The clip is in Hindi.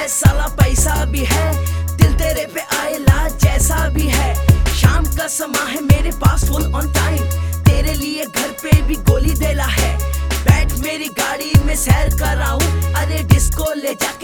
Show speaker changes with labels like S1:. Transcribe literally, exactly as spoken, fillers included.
S1: है साला पैसा भी है, दिल तेरे पे आएला जैसा भी है। शाम का समा है मेरे पास फुल ऑन टाइम, तेरे लिए घर पे भी गोली देला है। बैठ मेरी गाड़ी में सैर कराऊं, अरे डिस्को ले जा